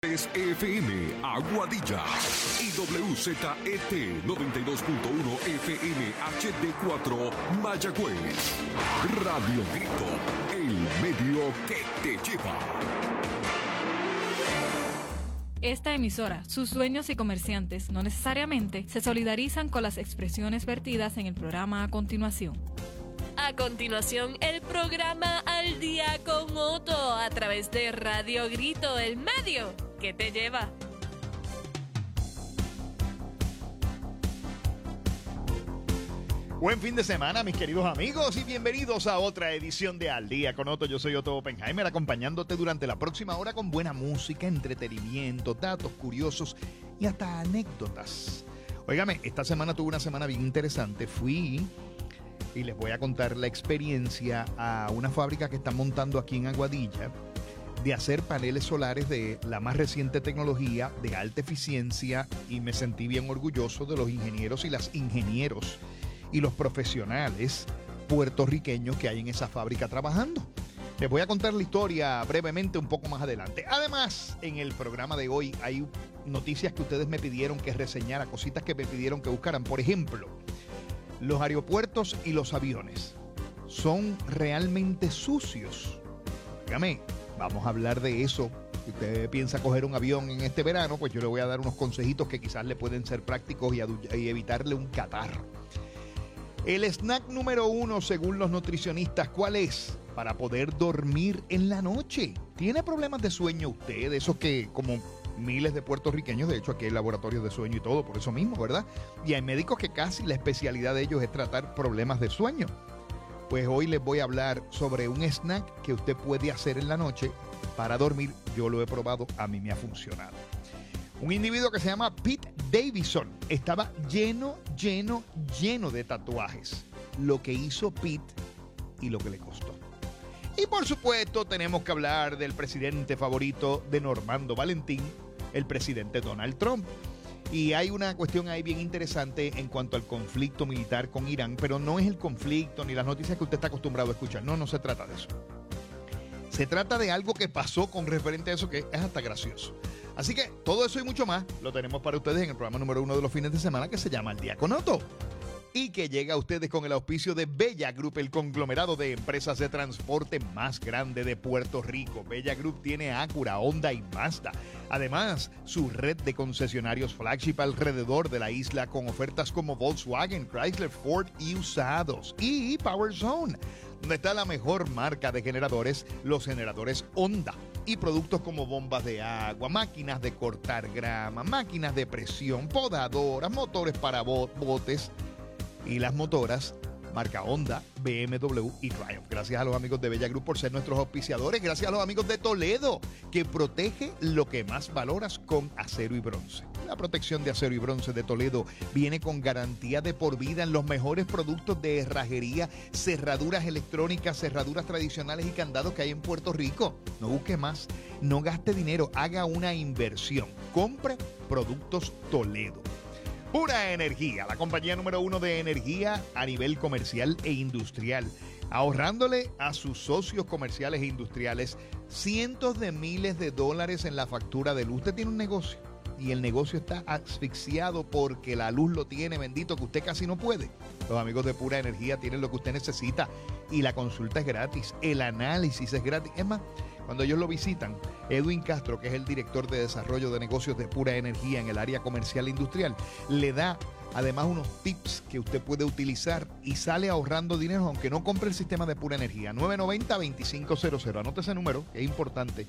Es FM Aguadilla y WZET 92.1 FM HD4 Mayagüez. Radio Grito, el medio que te lleva. Esta emisora, sus dueños y comerciantes no necesariamente se solidarizan con las expresiones vertidas en el programa a continuación. A continuación, el programa Al Día con Otto a través de Radio Grito, el medio que te lleva. Buen fin de semana, mis queridos amigos, y bienvenidos a otra edición de Al Día con Otto. Yo soy Otto Oppenheimer, acompañándote durante la próxima hora con buena música, entretenimiento, datos curiosos y hasta anécdotas. Óigame, esta semana tuve una semana bien interesante. Fui y les voy a contar la experiencia a una fábrica que están montando aquí en Aguadilla de hacer paneles solares de la más reciente tecnología, de alta eficiencia, y me sentí bien orgulloso de los ingenieros y las ingenieros y los profesionales puertorriqueños que hay en esa fábrica trabajando. Les voy a contar la historia brevemente un poco más adelante. Además, en el programa de hoy hay noticias que ustedes me pidieron que reseñara, cositas que me pidieron que buscaran. Por ejemplo, los aeropuertos y los aviones son realmente sucios. Dígame, vamos a hablar de eso. Si usted piensa coger un avión en este verano, pues yo le voy a dar unos consejitos que quizás le pueden ser prácticos y evitarle un catarro. El snack número 1, según los nutricionistas, ¿cuál es? Para poder dormir en la noche. ¿Tiene problemas de sueño usted? De esos que, como miles de puertorriqueños, de hecho aquí hay laboratorios de sueño y todo, por eso mismo, ¿verdad? Y hay médicos que casi la especialidad de ellos es tratar problemas de sueño. Pues hoy les voy a hablar sobre un snack que usted puede hacer en la noche para dormir. Yo lo he probado, a mí me ha funcionado. Un individuo que se llama Pete Davidson estaba lleno de tatuajes. Lo que hizo Pete y lo que le costó. Y por supuesto tenemos que hablar del presidente favorito de Normando Valentín, el presidente Donald Trump. Y hay una cuestión ahí bien interesante en cuanto al conflicto militar con Irán, pero no es el conflicto ni las noticias que usted está acostumbrado a escuchar. No se trata de eso. Se trata de algo que pasó con referente a eso que es hasta gracioso. Así que todo eso y mucho más lo tenemos para ustedes en el programa número 1 de los fines de semana, que se llama Al Día con Otto, y que llega a ustedes con el auspicio de Bella Group, el conglomerado de empresas de transporte más grande de Puerto Rico. Bella Group tiene Acura, Honda y Mazda. Además, su red de concesionarios flagship alrededor de la isla con ofertas como Volkswagen, Chrysler, Ford y usados. Y Power Zone, donde está la mejor marca de generadores, los generadores Honda. Y productos como bombas de agua, máquinas de cortar grama, máquinas de presión, podadoras, motores para botes y las motoras marca Honda, BMW y Triumph. Gracias a los amigos de Bella Group por ser nuestros auspiciadores. Gracias a los amigos de Toledo, que protege lo que más valoras con acero y bronce. La protección de acero y bronce de Toledo viene con garantía de por vida en los mejores productos de herrajería, cerraduras electrónicas, cerraduras tradicionales y candados que hay en Puerto Rico. No busque más, no gaste dinero, haga una inversión. Compre productos Toledo. Pura Energía, la compañía número 1 de energía a nivel comercial e industrial, ahorrándole a sus socios comerciales e industriales cientos de miles de dólares en la factura de luz. Usted tiene un negocio y el negocio está asfixiado porque la luz lo tiene, bendito, que usted casi no puede. Los amigos de Pura Energía tienen lo que usted necesita y la consulta es gratis, el análisis es gratis. Es más, cuando ellos lo visitan, Edwin Castro, que es el director de desarrollo de negocios de Pura Energía en el área comercial e industrial, le da además unos tips que usted puede utilizar y sale ahorrando dinero aunque no compre el sistema de Pura Energía. 990-2500. Anote ese número, que es importante.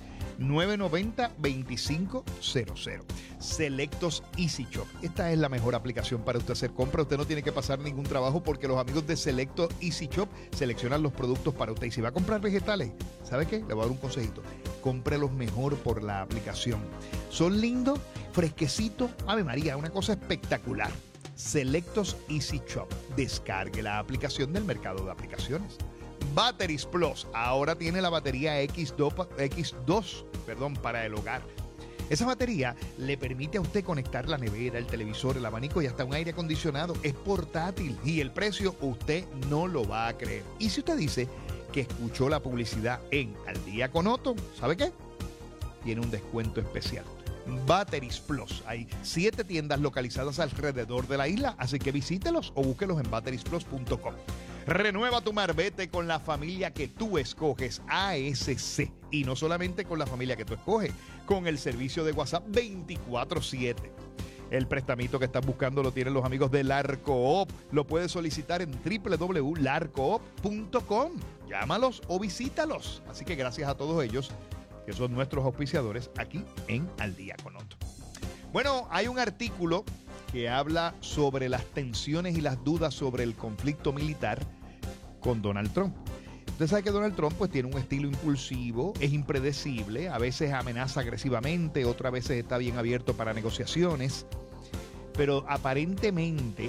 990-2500. Selectos Easy Shop. Esta es la mejor aplicación para usted hacer compra. Usted no tiene que pasar ningún trabajo porque los amigos de Selectos Easy Shop seleccionan los productos para usted. Y si va a comprar vegetales, ¿sabe qué? Le voy a dar un consejito. Cómprelos mejor por la aplicación. Son lindos, fresquecitos. Ave María, una cosa espectacular. Selectos Easy Shop. Descargue la aplicación del mercado de aplicaciones. Batteries Plus ahora tiene la batería X2 para el hogar. Esa batería le permite a usted conectar la nevera, el televisor, el abanico y hasta un aire acondicionado. Es portátil y el precio usted no lo va a creer. Y si usted dice que escuchó la publicidad en Al Día con Otto, ¿sabe qué? Tiene un descuento especial. Batteries Plus. Hay 7 tiendas localizadas alrededor de la isla, así que visítelos o búsquelos en batteriesplus.com. Renueva tu marbete con la familia que tú escoges, ASC. Y no solamente con la familia que tú escoges, con el servicio de WhatsApp 24/7. El prestamito que estás buscando lo tienen los amigos de Larcoop. Lo puedes solicitar en www.larcoop.com. Llámalos o visítalos. Así que gracias a todos ellos, que son nuestros auspiciadores aquí en Al Día con Otto. Bueno, hay un artículo que habla sobre las tensiones y las dudas sobre el conflicto militar con Donald Trump. Usted sabe que Donald Trump pues tiene un estilo impulsivo, es impredecible, a veces amenaza agresivamente, otras veces está bien abierto para negociaciones, pero aparentemente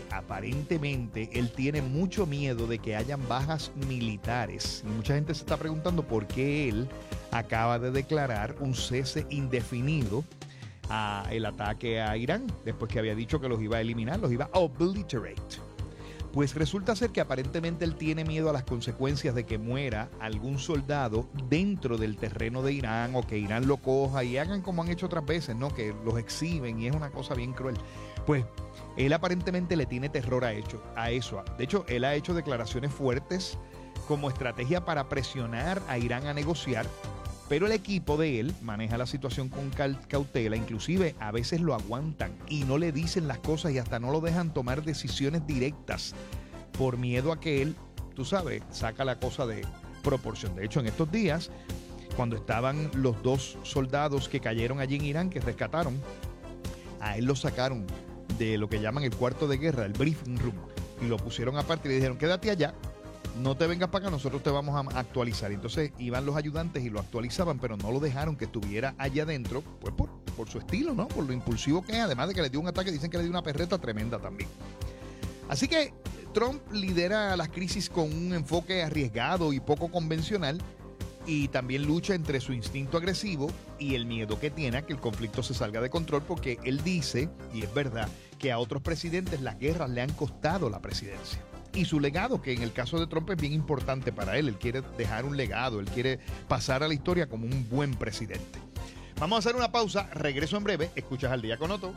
él tiene mucho miedo de que hayan bajas militares. Y mucha gente se está preguntando por qué él acaba de declarar un cese indefinido a el ataque a Irán, después que había dicho que los iba a eliminar, los iba a obliterate. Pues resulta ser que aparentemente él tiene miedo a las consecuencias de que muera algún soldado dentro del terreno de Irán, o que Irán lo coja y hagan como han hecho otras veces, ¿no? Que los exhiben, y es una cosa bien cruel. Pues él aparentemente le tiene terror a eso. De hecho, él ha hecho declaraciones fuertes como estrategia para presionar a Irán a negociar. Pero el equipo de él maneja la situación con cautela, inclusive a veces lo aguantan y no le dicen las cosas y hasta no lo dejan tomar decisiones directas por miedo a que él, tú sabes, saca la cosa de proporción. De hecho, en estos días, cuando estaban los 2 soldados que cayeron allí en Irán, que rescataron, a él lo sacaron de lo que llaman el cuarto de guerra, el briefing room, y lo pusieron aparte y le dijeron, quédate allá. No te vengas para acá, nosotros te vamos a actualizar. Entonces iban los ayudantes y lo actualizaban, pero no lo dejaron que estuviera allá adentro, pues por su estilo, ¿no? Por lo impulsivo que es, además de que le dio un ataque, dicen que le dio una perreta tremenda también. Así que Trump lidera las crisis con un enfoque arriesgado y poco convencional, y también lucha entre su instinto agresivo y el miedo que tiene a que el conflicto se salga de control, porque él dice, y es verdad, que a otros presidentes las guerras le han costado la presidencia. Y su legado, que en el caso de Trump es bien importante para él. Él quiere dejar un legado, él quiere pasar a la historia como un buen presidente. Vamos a hacer una pausa, regreso en breve. Escuchas Al Día con Otto.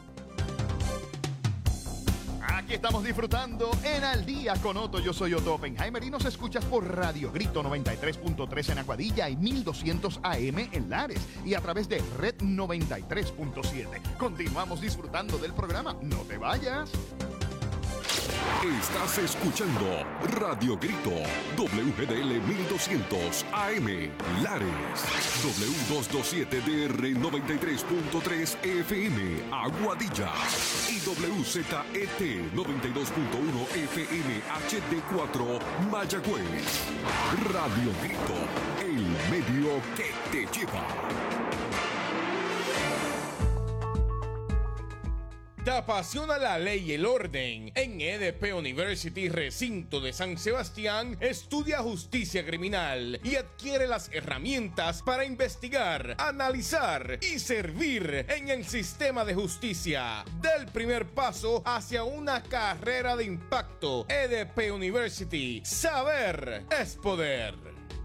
Aquí estamos disfrutando en Al Día con Otto. Yo soy Otto Oppenheimer y nos escuchas por Radio Grito 93.3 en Aguadilla y 1200 AM en Lares, y a través de Red 93.7. Continuamos disfrutando del programa. No te vayas. Estás escuchando Radio Grito, WGDL 1200 AM, Lares, W227DR 93.3 FM, Aguadilla, y WZET 92.1 FM HD4, Mayagüez. Radio Grito, el medio que te lleva. ¿Te apasiona la ley y el orden? En EDP University, recinto de San Sebastián, estudia justicia criminal y adquiere las herramientas para investigar, analizar y servir en el sistema de justicia. Del primer paso hacia una carrera de impacto. EDP University. Saber es poder.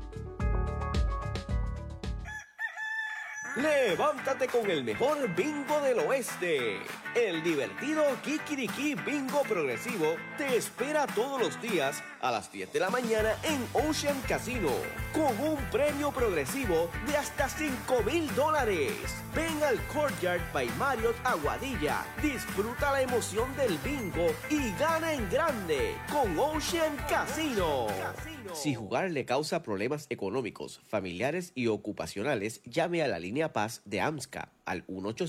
Levántate con el mejor bingo del oeste. El divertido Kikiriki Bingo Progresivo te espera todos los días a las 10 de la mañana en Ocean Casino, con un premio progresivo de hasta $5,000. Ven al Courtyard by Marriott Aguadilla, disfruta la emoción del bingo y gana en grande con Ocean Casino. Si jugar le causa problemas económicos, familiares y ocupacionales, llame a la línea Paz de AMSCA al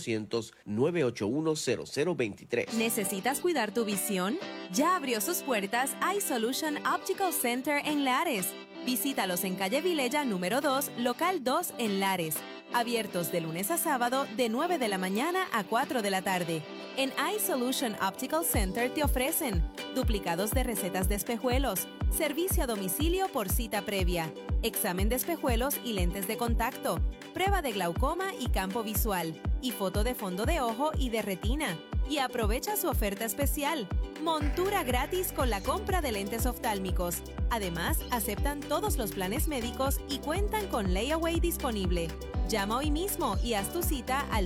1-800-981-0023. ¿Necesitas cuidar tu visión? Ya abrió sus puertas iSolution Optical Center en Lares. Visítalos en calle Vilella número 2, local 2 en Lares. Abiertos de lunes a sábado de 9 de la mañana a 4 de la tarde. En iSolution Optical Center te ofrecen duplicados de recetas de espejuelos, servicio a domicilio por cita previa, examen de espejuelos y lentes de contacto, prueba de glaucoma y campo visual, y foto de fondo de ojo y de retina. Y aprovecha su oferta especial, montura gratis con la compra de lentes oftálmicos. Además, aceptan todos los planes médicos y cuentan con layaway disponible. Llama hoy mismo y haz tu cita al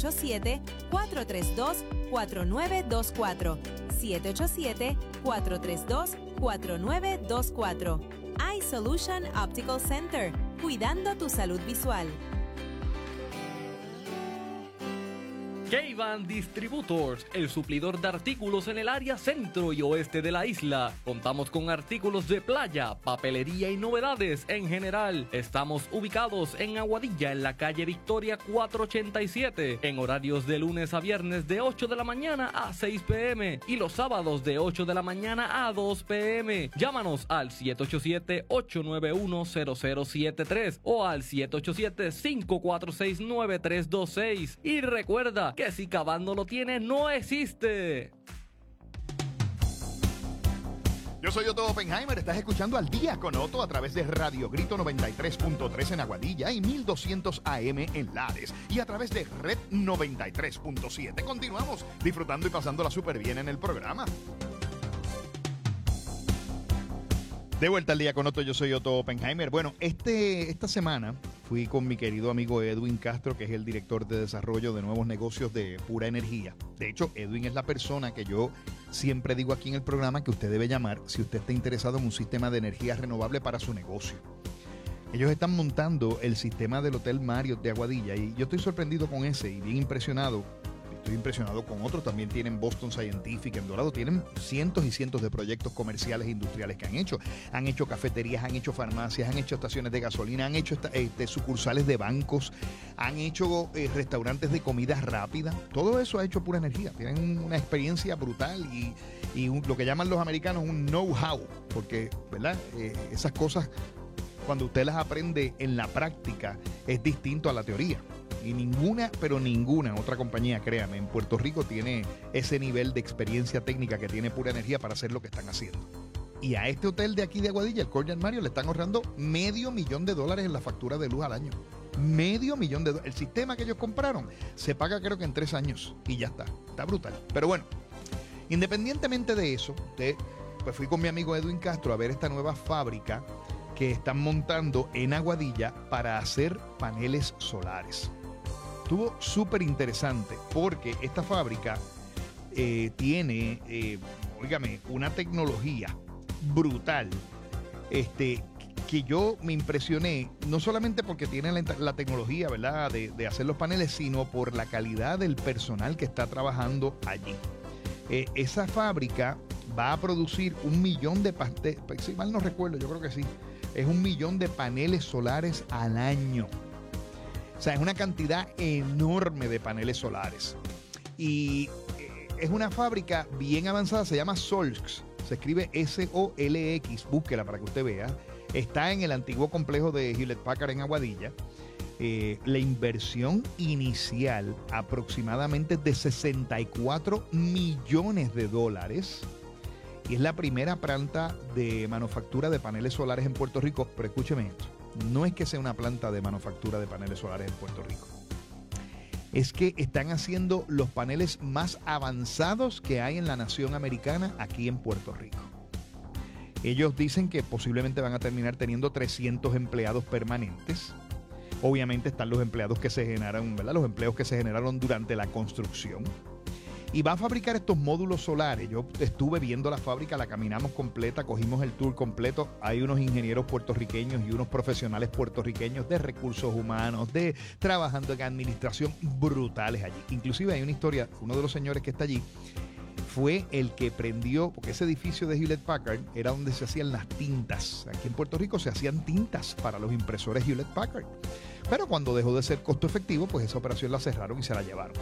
787-432-4924. 787-432-4924. iSolution Optical Center, cuidando tu salud visual. K-Van Distributors, el suplidor de artículos en el área centro y oeste de la isla. Contamos con artículos de playa, papelería y novedades en general. Estamos ubicados en Aguadilla, en la calle Victoria 487, en horarios de lunes a viernes de 8 de la mañana a 6 p.m. y los sábados de 8 de la mañana a 2 p.m. Llámanos al 787-891-0073 o al 787-546-9326 y recuerda que si K-Van no lo tiene, no existe. Yo soy Otto Oppenheimer, estás escuchando Al Día con Otto a través de Radio Grito 93.3 en Aguadilla y 1200 AM en Lares y a través de Red 93.7. Continuamos disfrutando y pasándola súper bien en el programa. De vuelta al Día con Otto, yo soy Otto Oppenheimer. Bueno, esta semana fui con mi querido amigo Edwin Castro, que es el director de desarrollo de nuevos negocios de Pura Energía. De hecho, Edwin es la persona que yo siempre digo aquí en el programa que usted debe llamar si usted está interesado en un sistema de energía renovable para su negocio. Ellos están montando el sistema del Hotel Marriott de Aguadilla y yo estoy sorprendido con ese y bien impresionado. Estoy impresionado con otros, también tienen Boston Scientific en Dorado, tienen cientos y cientos de proyectos comerciales e industriales que han hecho. Han hecho cafeterías, han hecho farmacias, han hecho estaciones de gasolina, han hecho sucursales de bancos, han hecho restaurantes de comida rápida. Todo eso ha hecho Pura Energía. Tienen una experiencia brutal y lo que llaman los americanos un know-how, porque, ¿verdad? Esas cosas, cuando usted las aprende en la práctica, es distinto a la teoría. Y ninguna otra compañía, créame, en Puerto Rico tiene ese nivel de experiencia técnica que tiene Pura Energía para hacer lo que están haciendo. Y a este hotel de aquí de Aguadilla, el Courtyard Marriott, le están ahorrando $500,000 en la factura de luz al año. $500,000. El sistema que ellos compraron se paga creo que en 3 años y ya está. Está brutal. Pero bueno, independientemente de eso, pues fui con mi amigo Edwin Castro a ver esta nueva fábrica que están montando en Aguadilla para hacer paneles solares. Estuvo súper interesante porque esta fábrica tiene, una tecnología brutal, que yo me impresioné, no solamente porque tiene la tecnología, ¿verdad?, de hacer los paneles, sino por la calidad del personal que está trabajando allí. Esa fábrica va a producir 1 millón de paneles, si mal no recuerdo, yo creo que sí, es 1 millón de paneles solares al año. O sea, es una cantidad enorme de paneles solares. Y es una fábrica bien avanzada, se llama Solx, se escribe SOLX, búsquela para que usted vea. Está en el antiguo complejo de Hewlett Packard en Aguadilla. La inversión inicial aproximadamente de $64 millones. Y es la primera planta de manufactura de paneles solares en Puerto Rico. Pero escúcheme esto, no es que sea una planta de manufactura de paneles solares en Puerto Rico. Es que están haciendo los paneles más avanzados que hay en la nación americana aquí en Puerto Rico. Ellos dicen que posiblemente van a terminar teniendo 300 empleados permanentes. Obviamente están los empleados que se generaron, ¿verdad? Los empleos que se generaron durante la construcción. Y va a fabricar estos módulos solares. Yo estuve viendo la fábrica, la caminamos completa, cogimos el tour completo. Hay unos ingenieros puertorriqueños y unos profesionales puertorriqueños de recursos humanos, de trabajando en administración, brutales allí. Inclusive hay una historia, uno de los señores que está allí fue el que prendió, porque ese edificio de Hewlett Packard era donde se hacían las tintas. Aquí en Puerto Rico se hacían tintas para los impresores Hewlett Packard. Pero cuando dejó de ser costo efectivo, pues esa operación la cerraron y se la llevaron.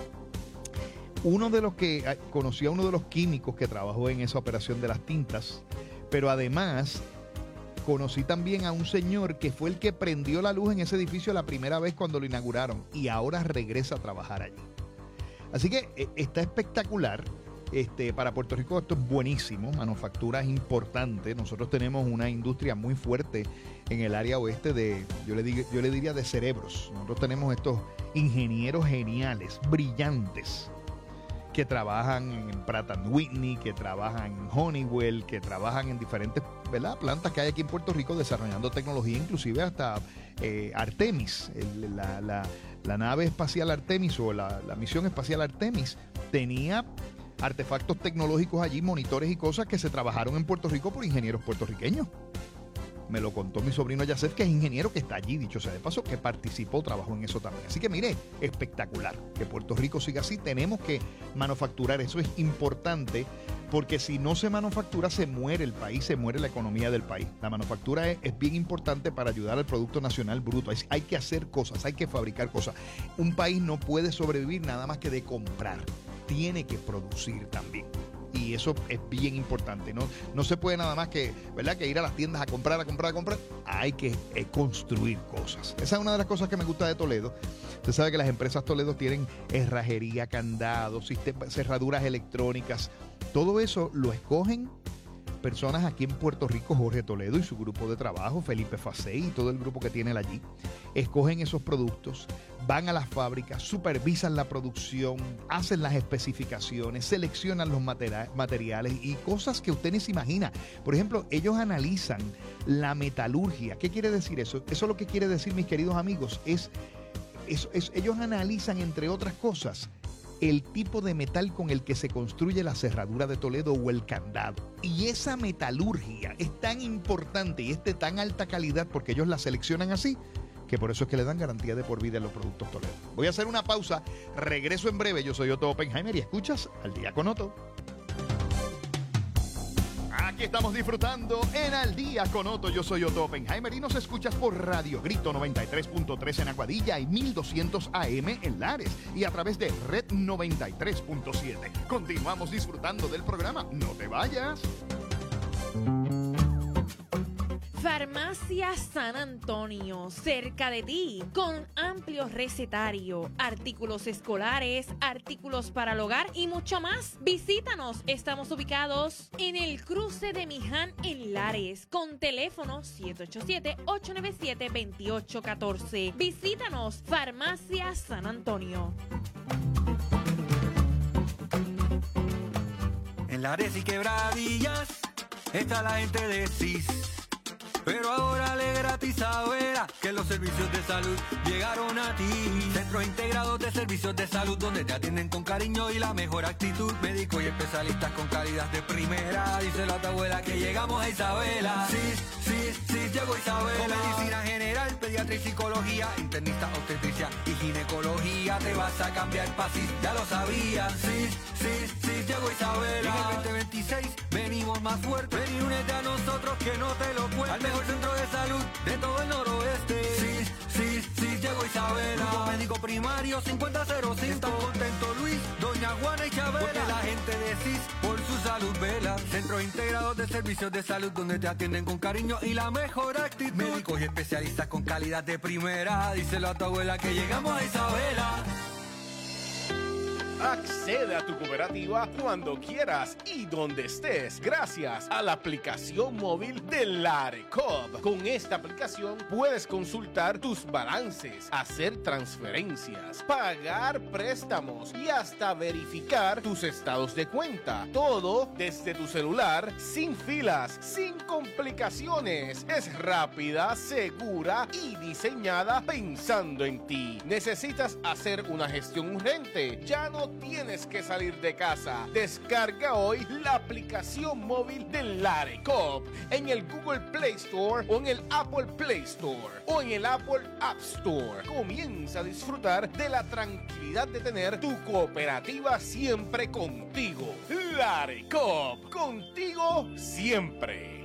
Uno de los que conocía a uno de los químicos que trabajó en esa operación de las tintas, pero además conocí también a un señor que fue el que prendió la luz en ese edificio la primera vez cuando lo inauguraron y ahora regresa a trabajar allí. Así que está espectacular. Para Puerto Rico esto es buenísimo, manufactura es importante. Nosotros tenemos una industria muy fuerte en el área oeste yo le diría de cerebros. Nosotros tenemos estos ingenieros geniales, brillantes, que trabajan en Pratt & Whitney, que trabajan en Honeywell, que trabajan en diferentes ¿verdad?, plantas que hay aquí en Puerto Rico desarrollando tecnología, inclusive hasta Artemis, la nave espacial Artemis o la misión espacial Artemis tenía artefactos tecnológicos allí, monitores y cosas que se trabajaron en Puerto Rico por ingenieros puertorriqueños. Me lo contó mi sobrino Yacef, que es ingeniero que está allí, dicho sea de paso, que participó, trabajó en eso también. Así que mire, espectacular que Puerto Rico siga así. Tenemos que manufacturar, eso es importante, porque si no se manufactura se muere el país, se muere la economía del país. La manufactura es bien importante para ayudar al Producto Nacional Bruto. Hay que hacer cosas, hay que fabricar cosas. Un país no puede sobrevivir nada más que de comprar, tiene que producir también. Y eso es bien importante. No se puede nada más que, ¿verdad?, que ir a las tiendas a comprar. Hay que construir cosas. Esa es una de las cosas que me gusta de Toledo. Usted sabe que las empresas Toledo tienen herrajería, candados, cerraduras electrónicas. Todo eso lo escogen personas aquí en Puerto Rico. Jorge Toledo y su grupo de trabajo, Felipe Facey y todo el grupo que tiene él allí, escogen esos productos, van a las fábricas, supervisan la producción, hacen las especificaciones, seleccionan los materiales y cosas que usted ni se imagina. Por ejemplo, ellos analizan la metalurgia. ¿Qué quiere decir eso? Eso lo que quiere decir, mis queridos amigos, es ellos analizan, entre otras cosas, el tipo de metal con el que se construye la cerradura de Toledo o el candado. Y esa metalurgia es tan importante y es de tan alta calidad porque ellos la seleccionan así, que por eso es que le dan garantía de por vida en los productos Toledo. Voy a hacer una pausa, regreso en breve. Yo soy Otto Oppenheimer y escuchas Al Día con Otto. Aquí estamos disfrutando en Al Día con Otto. Yo soy Otto Oppenheimer y nos escuchas por Radio Grito 93.3 en Aguadilla y 1200 AM en Lares y a través de Red 93.7. Continuamos disfrutando del programa. No te vayas. Farmacia San Antonio, cerca de ti, con amplio recetario, artículos escolares, artículos para el hogar y mucho más. Visítanos, estamos ubicados en el cruce de Miján en Lares, con teléfono 787-897-2814. Visítanos, Farmacia San Antonio. En Lares y Quebradillas está la gente de CIS. Pero ahora le gratis a que los servicios de salud llegaron a ti. Centros integrados de servicios de salud donde te atienden con cariño y la mejor actitud. Médicos y especialistas con calidad de primera. Díselo a tu abuela que llegamos a Isabela. Sí, llegó Isabela. Con medicina general, pediatría y psicología, internista, obstetricia y ginecología. Te vas a cambiar para CIS, ya lo sabías. Sí, llegó Isabela. Y en el 2026 venimos más fuerte. Ven y únete a nosotros que no te lo cuento. Al mejor centro de salud de todo el noroeste. Sí, llegó Isabela. Grupo médico primario 5005. Están contentos Luis, doña Juana y Chabela. Porque la gente de CIS por su salud vela. Centros integrados de servicios de salud donde te atienden con cariño y la mejor actitud. Médicos y especialistas con calidad de primera. Díselo a tu abuela que llegamos a Isabela. Accede a tu cooperativa cuando quieras y donde estés gracias a la aplicación móvil de LareCoop. Con esta aplicación puedes consultar tus balances, hacer transferencias, pagar préstamos y hasta verificar tus estados de cuenta. Todo desde tu celular, sin filas, sin complicaciones. Es rápida, segura y diseñada pensando en ti. ¿Necesitas hacer una gestión urgente? Ya no tienes que salir de casa. Descarga hoy la aplicación móvil de LareCoop en el Google Play Store o en el Apple Play Store o en el Apple App Store. Comienza a disfrutar de la tranquilidad de tener tu cooperativa siempre contigo. LareCoop, contigo siempre.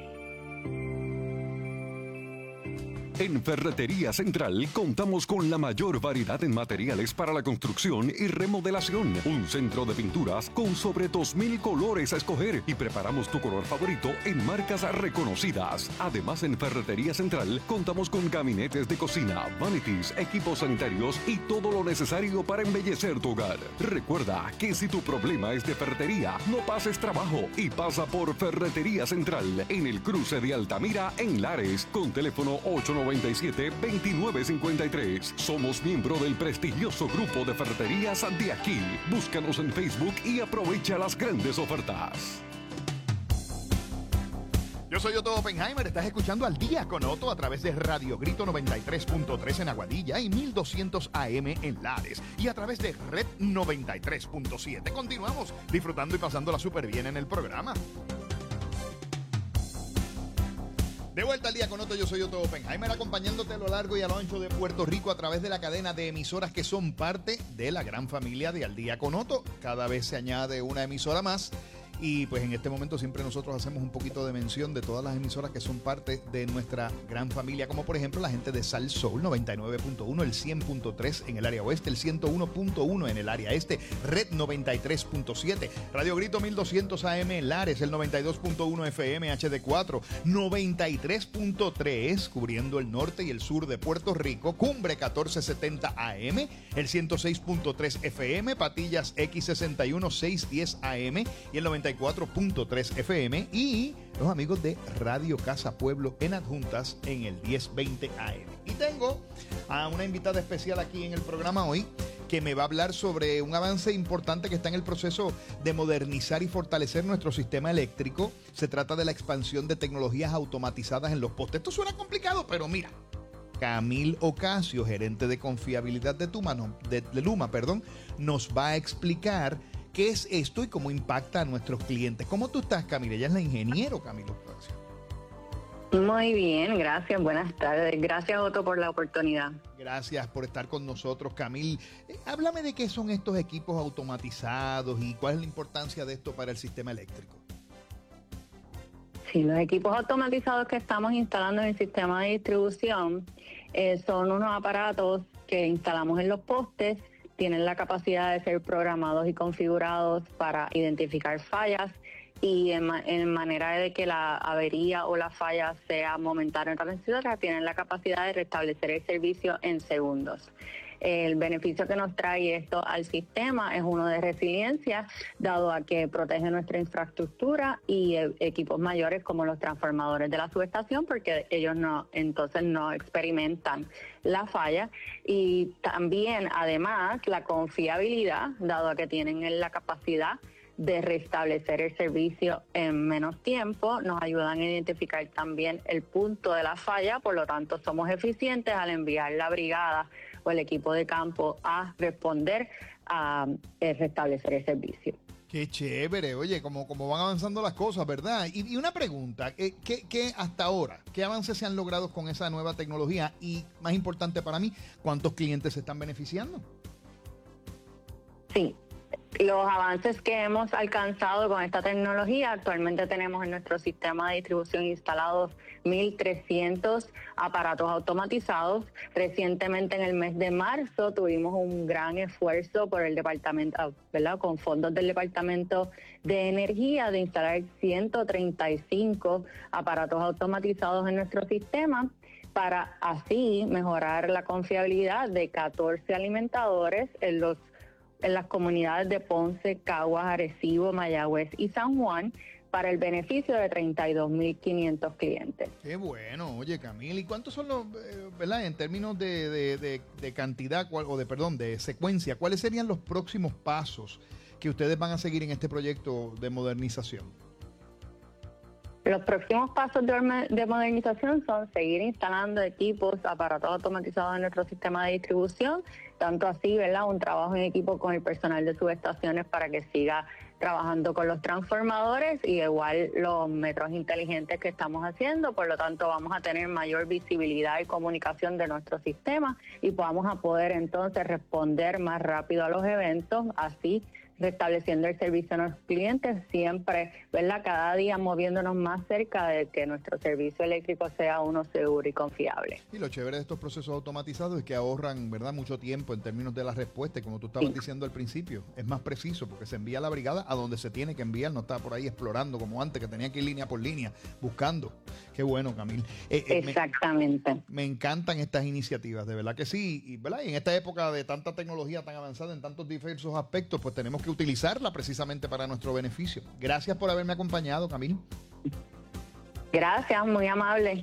En Ferretería Central contamos con la mayor variedad en materiales para la construcción y remodelación. Un centro de pinturas con sobre 2,000 colores a escoger y preparamos tu color favorito en marcas reconocidas. Además, en Ferretería Central contamos con gabinetes de cocina, vanities, equipos sanitarios y todo lo necesario para embellecer tu hogar. Recuerda que si tu problema es de ferretería, no pases trabajo y pasa por Ferretería Central en el cruce de Altamira en Lares con teléfono 897-2953. Somos miembro del prestigioso grupo de ferreterías de aquí. Búscanos en Facebook y aprovecha las grandes ofertas. Yo soy Otto Oppenheimer, estás escuchando Al Día con Otto a través de Radio Grito 93.3 en Aguadilla y 1200 AM en Lares y a través de Red 93.7. Continuamos disfrutando y pasándola súper bien en el programa. De vuelta al Día con Otto, yo soy Otto Oppenheimer, acompañándote a lo largo y a lo ancho de Puerto Rico a través de la cadena de emisoras que son parte de la gran familia de Al Día con Otto. Cada vez se añade una emisora más. Y pues en este momento siempre nosotros hacemos un poquito de mención de todas las emisoras que son parte de nuestra gran familia, como por ejemplo la gente de Sal Soul 99.1, el 100.3 en el área oeste, el 101.1 en el área este, Red 93.7, Radio Grito 1200 AM en Lares, el 92.1 FM HD4, 93.3 cubriendo el norte y el sur de Puerto Rico, Cumbre 1470 AM, el 106.3 FM, Patillas X61 610 AM y el 94.3 FM y los amigos de Radio Casa Pueblo en Adjuntas en el 1020 AM. Y tengo a una invitada especial aquí en el programa hoy que me va a hablar sobre un avance importante que está en el proceso de modernizar y fortalecer nuestro sistema eléctrico. Se trata de la expansión de tecnologías automatizadas en los postes. Esto suena complicado, pero mira, Camil Ocasio, gerente de confiabilidad de Luma, nos va a explicar qué es esto y cómo impacta a nuestros clientes. ¿Cómo tú estás, Camila? Ella es la ingeniero, Camila Ocasio. Muy bien, gracias. Buenas tardes. Gracias, Otto, por la oportunidad. Gracias por estar con nosotros, Camil. Háblame de qué son estos equipos automatizados y cuál es la importancia de esto para el sistema eléctrico. Sí, los equipos automatizados que estamos instalando en el sistema de distribución son unos aparatos que instalamos en los postes. Tienen la capacidad de ser programados y configurados para identificar fallas y en manera de que la avería o la falla sea momentánea o transitoria, tienen la capacidad de restablecer el servicio en segundos. El beneficio que nos trae esto al sistema es uno de resiliencia, dado a que protege nuestra infraestructura y equipos mayores como los transformadores de la subestación, porque ellos no experimentan la falla. Y también, además, la confiabilidad, dado a que tienen la capacidad de restablecer el servicio en menos tiempo, nos ayudan a identificar también el punto de la falla, por lo tanto somos eficientes al enviar la brigada o el equipo de campo a responder a restablecer el servicio. Qué chévere, oye, como van avanzando las cosas, ¿verdad? Y una pregunta, ¿qué hasta ahora, qué avances se han logrado con esa nueva tecnología? Y más importante para mí, ¿cuántos clientes se están beneficiando? Sí. Los avances que hemos alcanzado con esta tecnología, actualmente tenemos en nuestro sistema de distribución instalados 1.300 aparatos automatizados. Recientemente, en el mes de marzo, tuvimos un gran esfuerzo por el departamento, ¿verdad?, con fondos del Departamento de Energía, de instalar 135 aparatos automatizados en nuestro sistema, para así mejorar la confiabilidad de 14 alimentadores en las comunidades de Ponce, Caguas, Arecibo, Mayagüez y San Juan, para el beneficio de 32.500 clientes. Qué bueno. Oye, Camila, ¿y cuántos son los, verdad, en términos de cantidad de secuencia, cuáles serían los próximos pasos que ustedes van a seguir en este proyecto de modernización? Los próximos pasos de modernización son seguir instalando equipos, aparatos automatizados en nuestro sistema de distribución, tanto así, ¿verdad?, un trabajo en equipo con el personal de subestaciones para que siga trabajando con los transformadores y igual los metros inteligentes que estamos haciendo. Por lo tanto, vamos a tener mayor visibilidad y comunicación de nuestro sistema y vamos a poder entonces responder más rápido a los eventos, así restableciendo el servicio a nuestros clientes, siempre, ¿verdad?, cada día moviéndonos más cerca de que nuestro servicio eléctrico sea uno seguro y confiable. Y lo chévere de estos procesos automatizados es que ahorran, ¿verdad?, mucho tiempo en términos de la respuesta, y como tú estabas diciendo al principio, es más preciso porque se envía la brigada a donde se tiene que enviar, no está por ahí explorando como antes, que tenía que ir línea por línea buscando. Qué bueno, Camil. Exactamente. Me encantan estas iniciativas, de verdad que sí, y, ¿verdad?, y en esta época de tanta tecnología tan avanzada en tantos diversos aspectos, pues tenemos que utilizarla precisamente para nuestro beneficio. Gracias por haberme acompañado, Camil. Gracias, muy amable.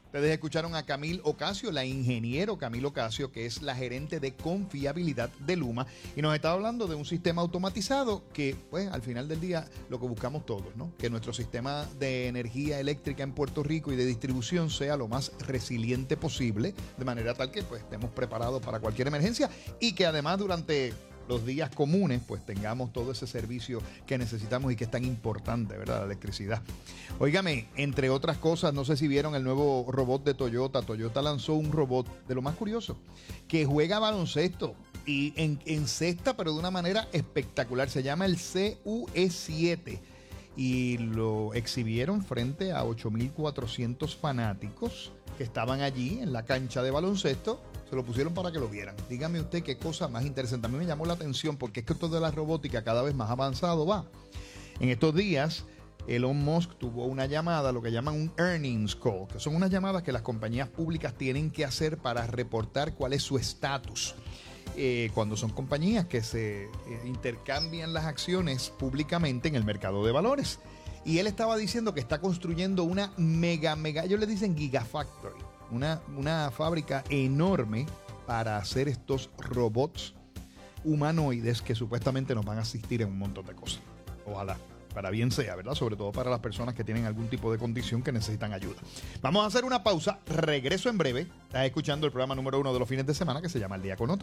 Ustedes escucharon a Camil Ocasio, la ingeniero Camil Ocasio, que es la gerente de confiabilidad de Luma, y nos está hablando de un sistema automatizado que, pues, al final del día, lo que buscamos todos, ¿no? Que nuestro sistema de energía eléctrica en Puerto Rico y de distribución sea lo más resiliente posible, de manera tal que, pues, estemos preparados para cualquier emergencia y que además durante los días comunes, pues tengamos todo ese servicio que necesitamos y que es tan importante, ¿verdad? La electricidad. Óigame, entre otras cosas, no sé si vieron el nuevo robot de Toyota. Toyota lanzó un robot de lo más curioso, que juega baloncesto y encesta, pero de una manera espectacular. Se llama el CUE7 y lo exhibieron frente a 8,400 fanáticos que estaban allí en la cancha de baloncesto. Se lo pusieron para que lo vieran. Dígame usted qué cosa más interesante. A mí me llamó la atención porque es que esto de la robótica cada vez más avanzado va. En estos días, Elon Musk tuvo una llamada, lo que llaman un earnings call, que son unas llamadas que las compañías públicas tienen que hacer para reportar cuál es su estatus. Cuando son compañías que se intercambian las acciones públicamente en el mercado de valores. Y él estaba diciendo que está construyendo una mega, ellos le dicen gigafactory. Una fábrica enorme para hacer estos robots humanoides que supuestamente nos van a asistir en un montón de cosas. Ojalá, para bien sea, ¿verdad? Sobre todo para las personas que tienen algún tipo de condición que necesitan ayuda. Vamos a hacer una pausa, regreso en breve. Estás escuchando el programa número 1 de los fines de semana que se llama Al Día con Otto.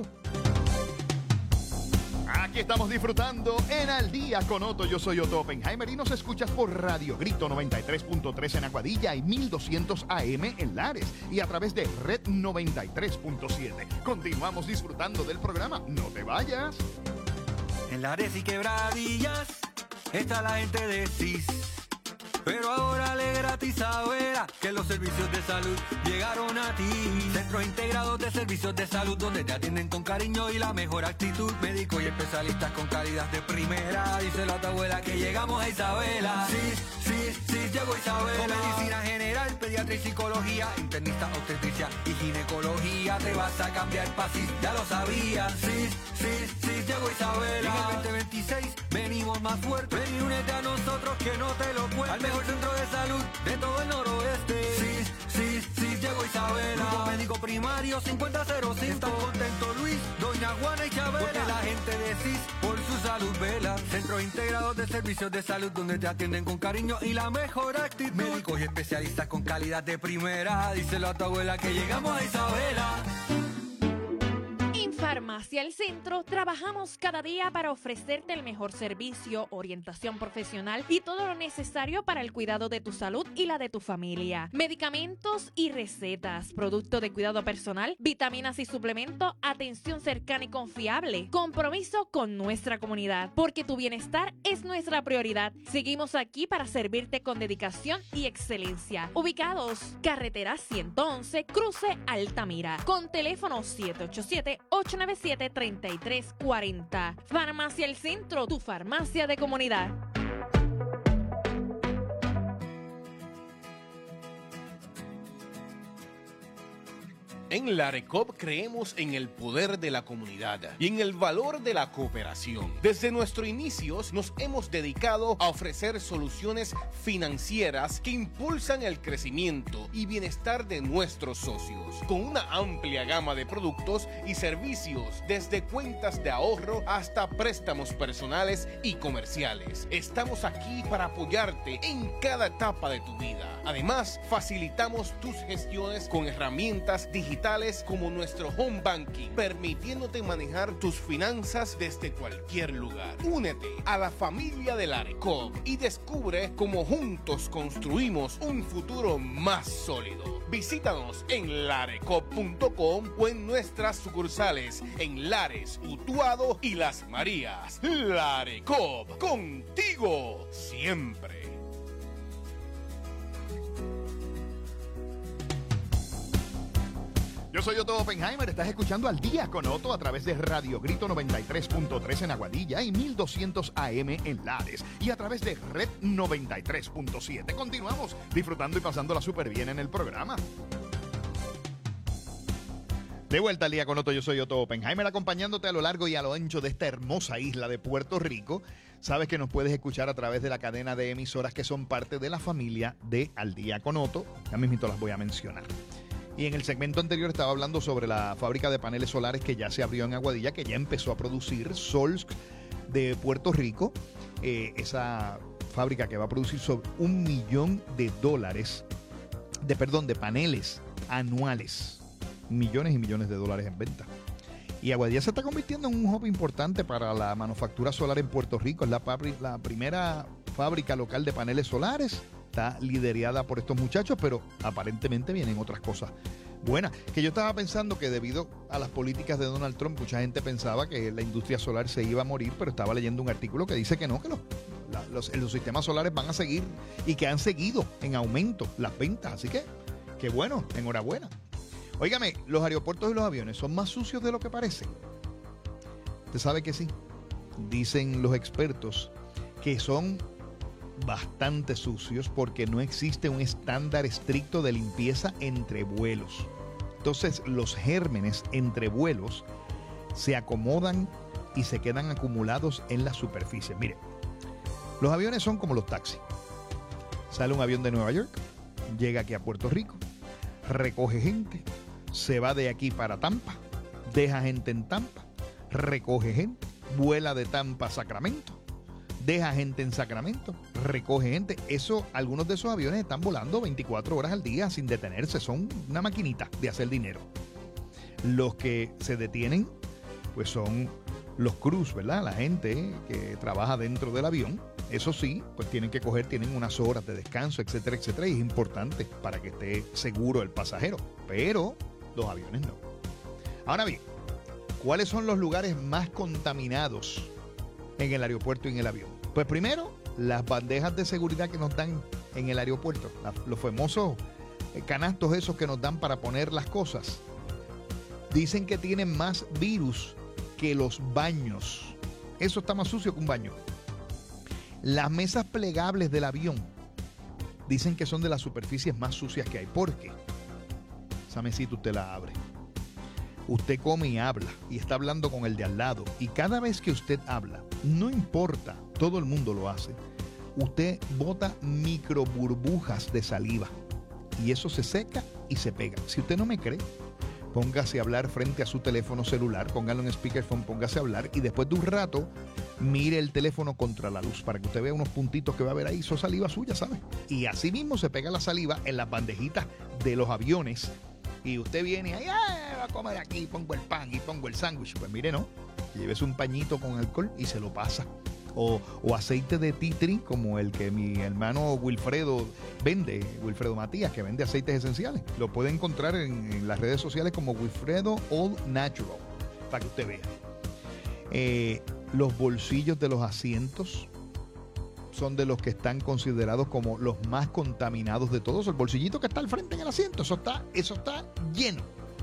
Aquí estamos disfrutando en Al Día con Otto. Yo soy Otto Oppenheimer y nos escuchas por Radio Grito 93.3 en Aguadilla y 1200 AM en Lares y a través de Red 93.7. Continuamos disfrutando del programa. No te vayas. En Lares y Quebradillas está la gente de CIS. Pero ahora le gratis ahora que los servicios de salud llegaron a ti. Centros integrados de servicios de salud donde te atienden con cariño y la mejor actitud. Médicos y especialistas con calidad de primera. Díselo a tu abuela que llegamos a Isabela. Sí, llegó Isabela. Con medicina general, pediatría y psicología, internista, obstetricia y ginecología. Te vas a cambiar pa' CIS, ya lo sabías. Sí, llegó Isabela. Y en el 2026 venimos más fuerte. Ven y únete a nosotros que no te lo cuento. Al mejor centro de salud de todo el noroeste. Sí, llegó Isabela. Grupo médico primario 5005. Están contentos Luis, Doña Juana y Chabela. Porque la gente de CIS por su salud vela. Centros integrados de servicios de salud donde te atienden con cariño y la mejor actitud. Médicos y especialistas con calidad de primera. Díselo a tu abuela que llegamos a Isabela. En Farmacia El Centro trabajamos cada día para ofrecerte el mejor servicio, orientación profesional y todo lo necesario para el cuidado de tu salud y la de tu familia. Medicamentos y recetas, producto de cuidado personal, vitaminas y suplementos, atención cercana y confiable, compromiso con nuestra comunidad, porque tu bienestar es nuestra prioridad. Seguimos aquí para servirte con dedicación y excelencia. Ubicados, carretera 111, cruce Altamira, con teléfono 787-897-3340. Farmacia El Centro, tu farmacia de comunidad. En la ARECOP creemos en el poder de la comunidad y en el valor de la cooperación. Desde nuestros inicios nos hemos dedicado a ofrecer soluciones financieras que impulsan el crecimiento y bienestar de nuestros socios, con una amplia gama de productos y servicios, desde cuentas de ahorro hasta préstamos personales y comerciales. Estamos aquí para apoyarte en cada etapa de tu vida. Además, facilitamos tus gestiones con herramientas digitales como nuestro Home Banking, permitiéndote manejar tus finanzas desde cualquier lugar. Únete a la familia de la ARECOP y descubre cómo juntos construimos un futuro más sólido. Visítanos en larecop.com o en nuestras sucursales en Lares, Utuado y Las Marías. La ARECOP, contigo siempre. Yo soy Otto Oppenheimer, estás escuchando Al Día con Otto a través de Radio Grito 93.3 en Aguadilla y 1200 AM en Lares y a través de Red 93.7. Continuamos disfrutando y pasándola súper bien en el programa. De vuelta al día con Otto, yo soy Otto Oppenheimer, acompañándote a lo largo y a lo ancho de esta hermosa isla de Puerto Rico. Sabes que nos puedes escuchar a través de la cadena de emisoras que son parte de la familia de Al Día con Otto. Ya mismito las voy a mencionar. Y en el segmento anterior estaba hablando sobre la fábrica de paneles solares que ya se abrió en Aguadilla, que ya empezó a producir Solsk de Puerto Rico. Esa fábrica que va a producir sobre $1 millón de paneles anuales. Millones y millones de dólares en venta. Y Aguadilla se está convirtiendo en un hub importante para la manufactura solar en Puerto Rico. Es la primera fábrica local de paneles solares. Está liderada por estos muchachos, pero aparentemente vienen otras cosas buenas. Que yo estaba pensando que debido a las políticas de Donald Trump, mucha gente pensaba que la industria solar se iba a morir, pero estaba leyendo un artículo que dice que no, que los sistemas solares van a seguir y que han seguido en aumento las ventas. Así que bueno, enhorabuena. Óigame, los aeropuertos y los aviones son más sucios de lo que parecen. Usted sabe que sí. Dicen los expertos que son bastante sucios porque no existe un estándar estricto de limpieza entre vuelos. Entonces, los gérmenes entre vuelos se acomodan y se quedan acumulados en la superficie. Mire, los aviones son como los taxis. Sale un avión de Nueva York, llega aquí a Puerto Rico, recoge gente, se va de aquí para Tampa, deja gente en Tampa, recoge gente, vuela de Tampa a Sacramento, deja gente en Sacramento, recoge gente. Algunos de esos aviones están volando 24 horas al día sin detenerse, son una maquinita de hacer dinero. Los que se detienen, pues son los crews, ¿verdad? La gente que trabaja dentro del avión. Eso sí, pues tienen unas horas de descanso, etcétera, etcétera, y es importante para que esté seguro el pasajero, pero los aviones no. Ahora bien, ¿cuáles son los lugares más contaminados en el aeropuerto y en el avión? Pues primero, las bandejas de seguridad que nos dan en el aeropuerto, los famosos canastos esos que nos dan para poner las cosas, dicen que tienen más virus que los baños. Eso está más sucio que un baño. Las mesas plegables del avión dicen que son de las superficies más sucias que hay. ¿Por qué? Esa mesita usted la abre. Usted come y habla y está hablando con el de al lado. Y cada vez que usted habla, no importa, todo el mundo lo hace, usted bota micro burbujas de saliva. Y eso se seca y se pega. Si usted no me cree, póngase a hablar frente a su teléfono celular, póngalo en speakerphone, póngase a hablar y después de un rato mire el teléfono contra la luz para que usted vea unos puntitos que va a ver ahí. Eso es saliva suya, ¿sabe? Y así mismo se pega la saliva en las bandejitas de los aviones y usted viene ahí, va a comer aquí, pongo el pan y pongo el sándwich. Pues mire, no, llévese un pañito con alcohol y se lo pasa. O aceite de tea tree, como el que mi hermano Wilfredo vende, Wilfredo Matías, que vende aceites esenciales. Lo puede encontrar en las redes sociales como Wilfredo All Natural, para que usted vea. Los bolsillos de los asientos son de los que están considerados como los más contaminados de todos. El bolsillito que está al frente en el asiento, eso está lleno.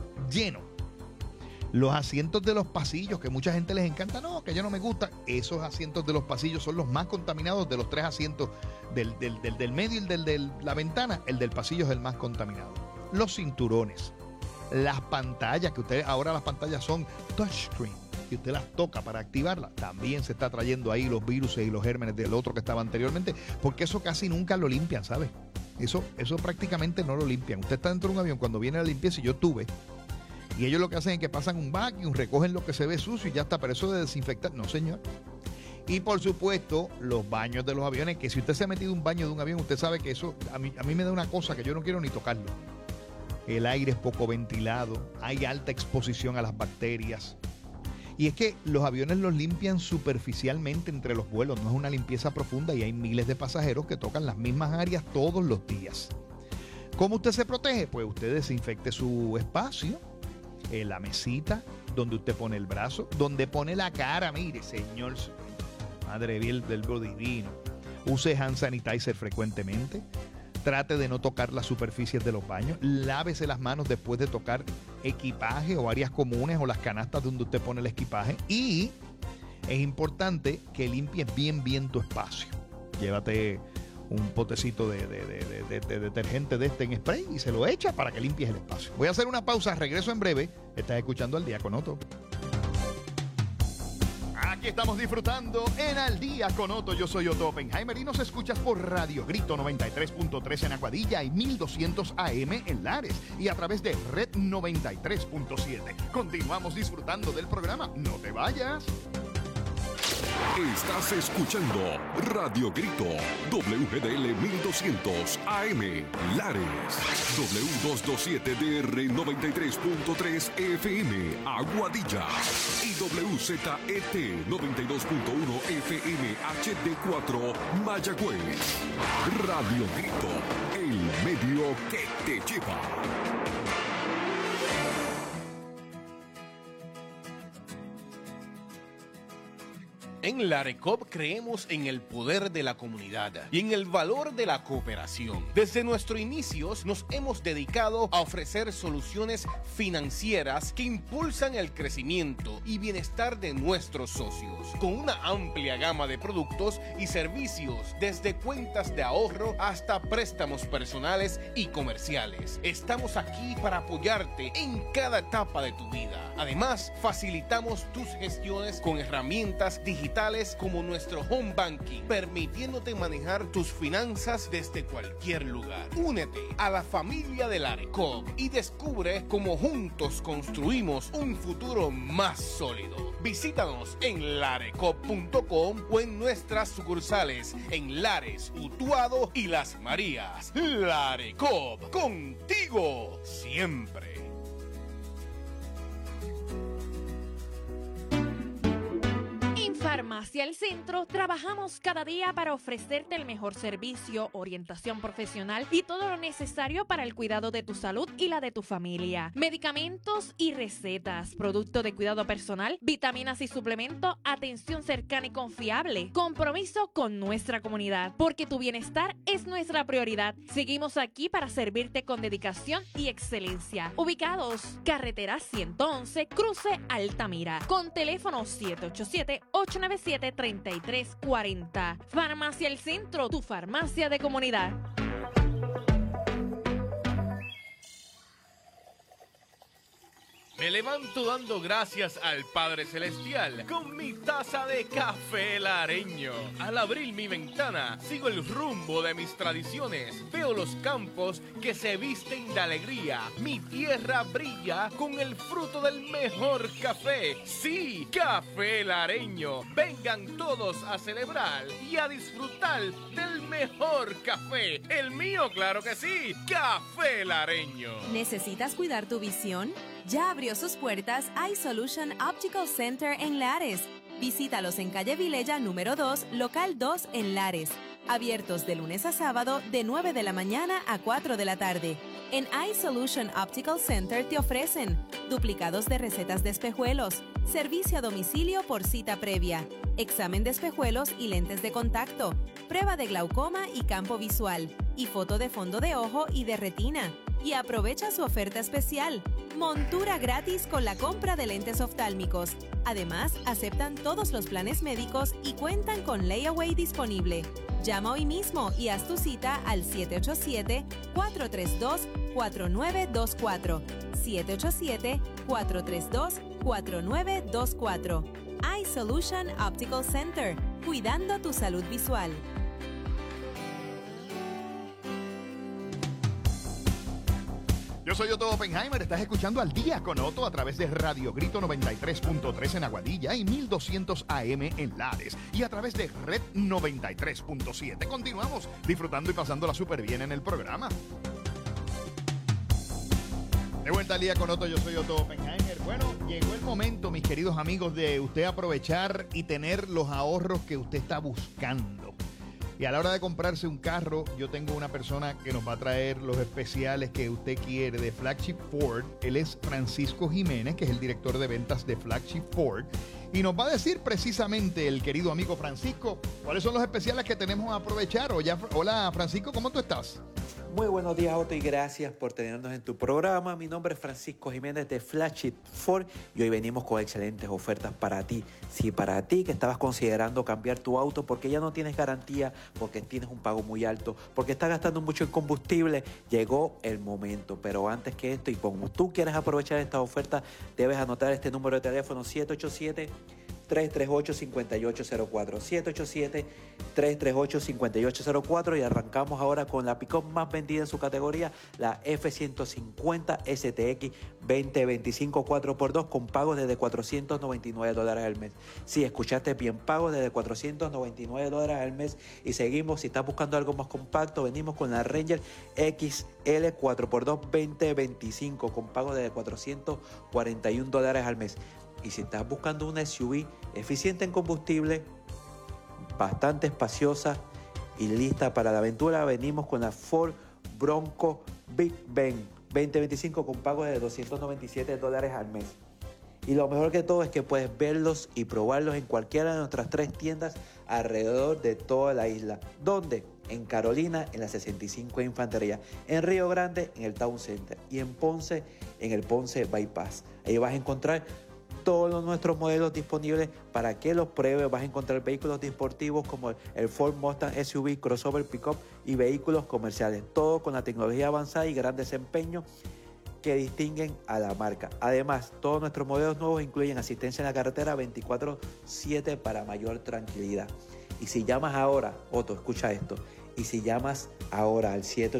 Los asientos de los pasillos, que mucha gente les encanta, no, que yo no me gusta. Esos asientos de los pasillos son los más contaminados de los tres asientos del medio y el de la ventana. El del pasillo es el más contaminado. Los cinturones, las pantallas, ahora las pantallas son touchscreen, y usted las toca para activarlas. También se está trayendo ahí los virus y los gérmenes del otro que estaba anteriormente, porque eso casi nunca lo limpian, ¿sabe? Eso prácticamente no lo limpian. Usted está dentro de un avión, cuando viene la limpieza, y yo tuve, y ellos lo que hacen es que pasan un vacuum, recogen lo que se ve sucio y ya está, pero eso de desinfectar, no señor. Y por supuesto, los baños de los aviones, que si usted se ha metido un baño de un avión, usted sabe que eso, a mí me da una cosa que yo no quiero ni tocarlo. El aire es poco ventilado, hay alta exposición a las bacterias. Y es que los aviones los limpian superficialmente entre los vuelos, no es una limpieza profunda y hay miles de pasajeros que tocan las mismas áreas todos los días. ¿Cómo usted se protege? Pues usted desinfecte su espacio, la mesita, donde usted pone el brazo, donde pone la cara, mire, señor, madre del verbo divino. Use hand sanitizer frecuentemente. Trate de no tocar las superficies de los baños. Lávese las manos después de tocar equipaje o áreas comunes o las canastas donde usted pone el equipaje. Y es importante que limpies bien tu espacio. Llévate potecito de detergente de este en spray y se lo echa para que limpies el espacio. Voy a hacer una pausa, regreso en breve. Estás escuchando Al Día con Otto. Aquí estamos disfrutando en Al Día con Otto. Yo soy Otto Oppenheimer y nos escuchas por Radio Grito 93.3 en Aguadilla y 1200 AM en Lares y a través de Red 93.7. Continuamos disfrutando del programa. No te vayas. Estás escuchando Radio Grito, WGDL 1200 AM, Lares, W227DR 93.3 FM, Aguadilla, y WZET 92.1 FM HD4, Mayagüez. Radio Grito, el medio que te lleva. En Larecop creemos en el poder de la comunidad y en el valor de la cooperación. Desde nuestros inicios nos hemos dedicado a ofrecer soluciones financieras que impulsan el crecimiento y bienestar de nuestros socios, con una amplia gama de productos y servicios, desde cuentas de ahorro hasta préstamos personales y comerciales. Estamos aquí para apoyarte en cada etapa de tu vida. Además, facilitamos tus gestiones con herramientas digitales como nuestro Home Banking, permitiéndote manejar tus finanzas desde cualquier lugar. Únete a la familia de Larecop y descubre cómo juntos construimos un futuro más sólido. Visítanos en larecop.com o en nuestras sucursales en Lares, Utuado y Las Marías. Larecop, contigo siempre. En Farmacia El Centro trabajamos cada día para ofrecerte el mejor servicio, orientación profesional y todo lo necesario para el cuidado de tu salud y la de tu familia. Medicamentos y recetas, producto de cuidado personal, vitaminas y suplementos, atención cercana y confiable. Compromiso con nuestra comunidad, porque tu bienestar es nuestra prioridad. Seguimos aquí para servirte con dedicación y excelencia. Ubicados, carretera 111, cruce Altamira, con teléfono 787-897-3340. Farmacia El Centro, tu farmacia de comunidad. Me levanto dando gracias al Padre Celestial con mi taza de café lareño. Al abrir mi ventana, sigo el rumbo de mis tradiciones. Veo los campos que se visten de alegría. Mi tierra brilla con el fruto del mejor café. Sí, café lareño. Vengan todos a celebrar y a disfrutar del mejor café. El mío, claro que sí, café lareño. ¿Necesitas cuidar tu visión? Ya abrió sus puertas iSolution Optical Center en Lares. Visítalos en calle Vilella número 2, local 2 en Lares. Abiertos de lunes a sábado de 9 de la mañana a 4 de la tarde. En iSolution Optical Center te ofrecen duplicados de recetas de espejuelos, servicio a domicilio por cita previa, examen de espejuelos y lentes de contacto, prueba de glaucoma y campo visual, y foto de fondo de ojo y de retina. Y aprovecha su oferta especial, montura gratis con la compra de lentes oftálmicos. Además, aceptan todos los planes médicos y cuentan con layaway disponible. Llama hoy mismo y haz tu cita al 787-432-4924. 787-432-4924. iSolution Optical Center, cuidando tu salud visual. Yo soy Otto Oppenheimer, estás escuchando Al Día con Otto a través de Radio Grito 93.3 en Aguadilla y 1200 AM en Lares y a través de Red 93.7. Continuamos disfrutando y pasándola súper bien en el programa. De vuelta Al Día con Otto, yo soy Otto Oppenheimer. Bueno, llegó el momento, mis queridos amigos, de usted aprovechar y tener los ahorros que usted está buscando. Y a la hora de comprarse un carro, yo tengo una persona que nos va a traer los especiales que usted quiere de Flagship Ford. Él es Francisco Jiménez, que es el director de ventas de Flagship Ford. Y nos va a decir precisamente el querido amigo Francisco, cuáles son los especiales que tenemos a aprovechar. Hola Francisco, ¿cómo tú estás? Muy buenos días, Otto, y gracias por tenernos en tu programa. Mi nombre es Francisco Jiménez de Flagship Ford y hoy venimos con excelentes ofertas para ti. Si para ti que estabas considerando cambiar tu auto porque ya no tienes garantía, porque tienes un pago muy alto, porque estás gastando mucho en combustible, llegó el momento. Pero antes que esto, y como tú quieres aprovechar esta oferta, debes anotar este número de teléfono 787-338-5804, 787-338-5804, y arrancamos ahora con la pick-up más vendida en su categoría, la F-150 STX 2025 4x2 con pagos desde $499 al mes. Sí, escuchaste bien, pagos desde $499 al mes. Y seguimos, si estás buscando algo más compacto, venimos con la Ranger XL 4x2 2025 con pagos desde $441 al mes. Y si estás buscando una SUV eficiente en combustible, bastante espaciosa y lista para la aventura, venimos con la Ford Bronco Big Bend 2025 con pago de $297 al mes. Y lo mejor que todo es que puedes verlos y probarlos en cualquiera de nuestras 3 tiendas alrededor de toda la isla. ¿Dónde? En Carolina, en la 65 de Infantería, en Río Grande, en el Town Center, y en Ponce, en el Ponce Bypass. Ahí vas a encontrar todos nuestros modelos disponibles para que los pruebes. Vas a encontrar vehículos deportivos como el Ford Mustang SUV, crossover, pickup y vehículos comerciales, todo con la tecnología avanzada y gran desempeño que distinguen a la marca. Además, todos nuestros modelos nuevos incluyen asistencia en la carretera 24/7 para mayor tranquilidad. Y si llamas ahora, Otto, escucha esto, y si llamas ahora al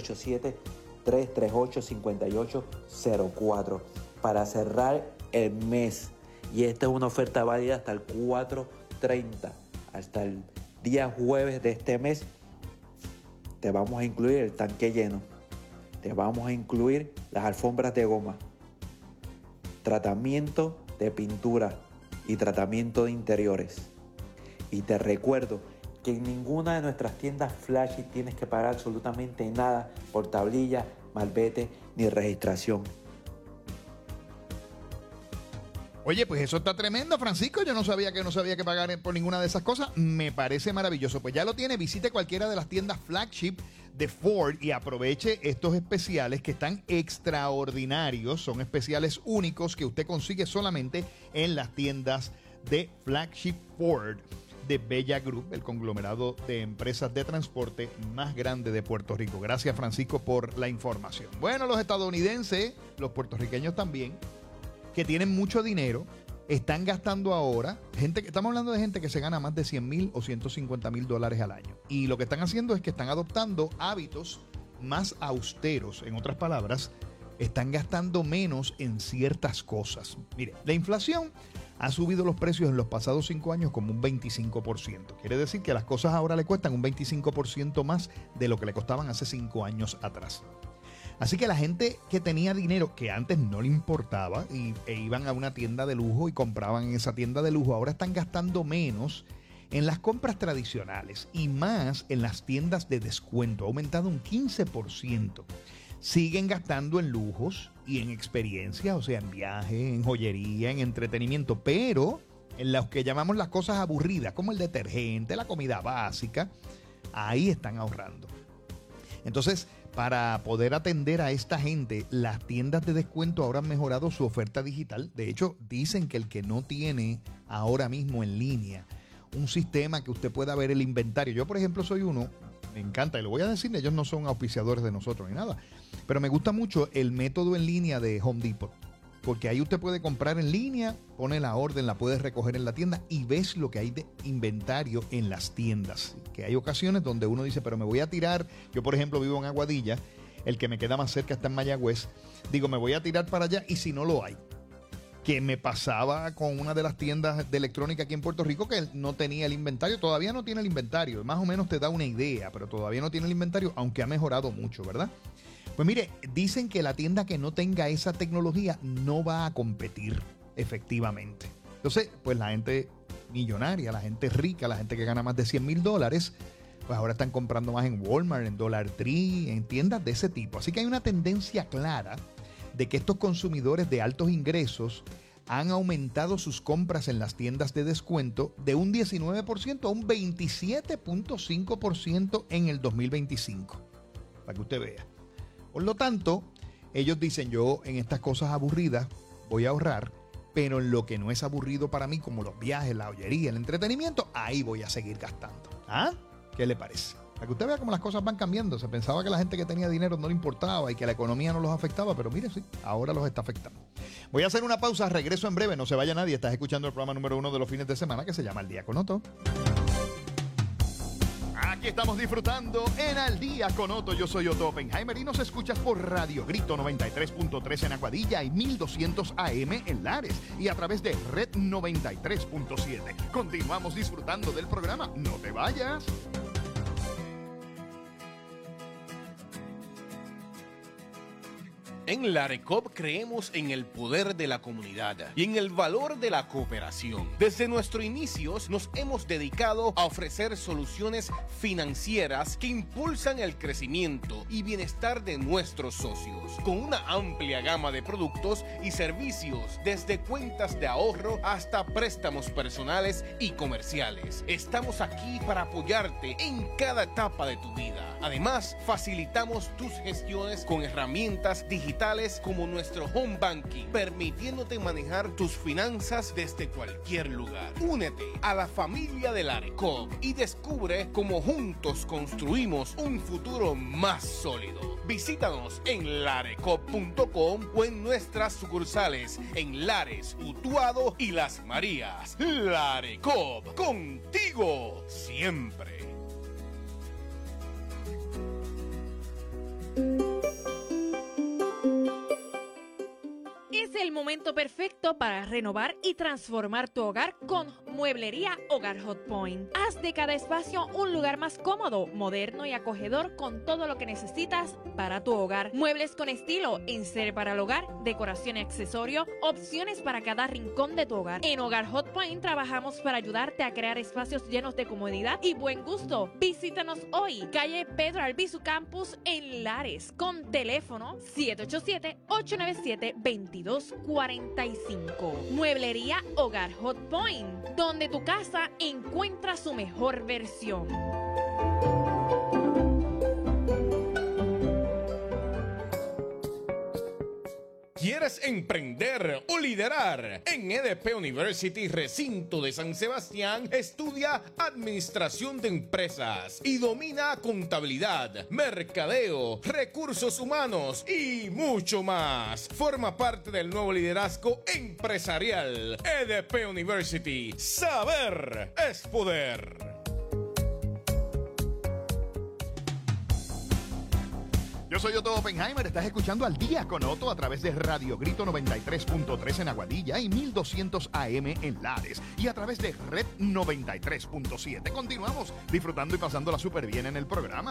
787-338-5804 para cerrar el mes, y esta es una oferta válida hasta el 4/30, hasta el día jueves de este mes, te vamos a incluir el tanque lleno, te vamos a incluir las alfombras de goma, tratamiento de pintura y tratamiento de interiores. Y te recuerdo que en ninguna de nuestras tiendas Flashy tienes que pagar absolutamente nada por tablilla, malvete ni registración. Oye, pues eso está tremendo, Francisco. Yo no sabía que pagar por ninguna de esas cosas. Me parece maravilloso. Pues ya lo tiene. Visite cualquiera de las tiendas Flagship de Ford y aproveche estos especiales que están extraordinarios. Son especiales únicos que usted consigue solamente en las tiendas de Flagship Ford de Bella Group, el conglomerado de empresas de transporte más grande de Puerto Rico. Gracias, Francisco, por la información. Bueno, los estadounidenses, los puertorriqueños también, que tienen mucho dinero, están gastando ahora, estamos hablando de gente que se gana más de $100,000 o $150,000 al año. Y lo que están haciendo es que están adoptando hábitos más austeros. En otras palabras, están gastando menos en ciertas cosas. Mire, la inflación ha subido los precios en los pasados 5 años como un 25%. Quiere decir que las cosas ahora le cuestan un 25% más de lo que le costaban hace 5 años atrás. Así que la gente que tenía dinero, que antes no le importaba, e iban a una tienda de lujo y compraban en esa tienda de lujo, ahora están gastando menos en las compras tradicionales y más en las tiendas de descuento. Ha aumentado un 15%. Siguen gastando en lujos y en experiencias, o sea, en viajes, en joyería, en entretenimiento, pero en los que llamamos las cosas aburridas, como el detergente, la comida básica, ahí están ahorrando. Entonces, para poder atender a esta gente, las tiendas de descuento ahora han mejorado su oferta digital. De hecho, dicen que el que no tiene ahora mismo en línea un sistema que usted pueda ver el inventario. Yo, por ejemplo, soy uno, me encanta, y lo voy a decir, ellos no son auspiciadores de nosotros ni nada, pero me gusta mucho el método en línea de Home Depot. Porque ahí usted puede comprar en línea, pone la orden, la puedes recoger en la tienda y ves lo que hay de inventario en las tiendas. Que hay ocasiones donde uno dice, pero me voy a tirar. Yo, por ejemplo, vivo en Aguadilla, el que me queda más cerca está en Mayagüez. Digo, me voy a tirar para allá y si no lo hay. Que me pasaba con una de las tiendas de electrónica aquí en Puerto Rico que no tenía el inventario. Todavía no tiene el inventario. Más o menos te da una idea, pero todavía no tiene el inventario, aunque ha mejorado mucho, ¿verdad? Pues mire, dicen que la tienda que no tenga esa tecnología no va a competir efectivamente. Entonces, pues la gente millonaria, la gente rica, la gente que gana más de $100,000, pues ahora están comprando más en Walmart, en Dollar Tree, en tiendas de ese tipo. Así que hay una tendencia clara de que estos consumidores de altos ingresos han aumentado sus compras en las tiendas de descuento de un 19% a un 27.5% en el 2025. Para que usted vea. Por lo tanto, ellos dicen, yo en estas cosas aburridas voy a ahorrar, pero en lo que no es aburrido para mí, como los viajes, la joyería, el entretenimiento, ahí voy a seguir gastando. ¿Ah? ¿Qué le parece? Para que usted vea cómo las cosas van cambiando. Se pensaba que la gente que tenía dinero no le importaba y que la economía no los afectaba, pero mire, sí, ahora los está afectando. Voy a hacer una pausa, regreso en breve, no se vaya nadie. Estás escuchando el programa número 1 de los fines de semana que se llama Al Día con Otto. Aquí estamos disfrutando en Al Día con Otto. Yo soy Otto Oppenheimer y nos escuchas por Radio Grito 93.3 en Aguadilla y 1200 AM en Lares y a través de Red 93.7. Continuamos disfrutando del programa. No te vayas. En Larecop creemos en el poder de la comunidad y en el valor de la cooperación. Desde nuestros inicios nos hemos dedicado a ofrecer soluciones financieras que impulsan el crecimiento y bienestar de nuestros socios, con una amplia gama de productos y servicios, desde cuentas de ahorro hasta préstamos personales y comerciales. Estamos aquí para apoyarte en cada etapa de tu vida. Además, facilitamos tus gestiones con herramientas digitales como nuestro Home Banking, permitiéndote manejar tus finanzas desde cualquier lugar. Únete a la familia de Larecop y descubre cómo juntos construimos un futuro más sólido. Visítanos en larecop.com o en nuestras sucursales en Lares, Utuado y Las Marías. Larecop, contigo siempre. Es el momento perfecto para renovar y transformar tu hogar con Mueblería Hogar Hot Point. Haz de cada espacio un lugar más cómodo, moderno y acogedor con todo lo que necesitas para tu hogar. Muebles con estilo, enseres para el hogar, decoración y accesorio, opciones para cada rincón de tu hogar. En Hogar Hot Point trabajamos para ayudarte a crear espacios llenos de comodidad y buen gusto. Visítanos hoy, calle Pedro Albizu Campus en Lares, con teléfono 787-897-2245. Mueblería Hogar Hot Point, donde tu casa encuentra su mejor versión. ¿Quieres emprender o liderar? En EDP University, recinto de San Sebastián, estudia Administración de Empresas y domina contabilidad, mercadeo, recursos humanos y mucho más. Forma parte del nuevo liderazgo empresarial. EDP University. Saber es poder. Yo soy Otto Oppenheimer, estás escuchando Al Día con Otto a través de Radio Grito 93.3 en Aguadilla y 1200 AM en Lares y a través de Red 93.7. Continuamos disfrutando y pasándola súper bien en el programa.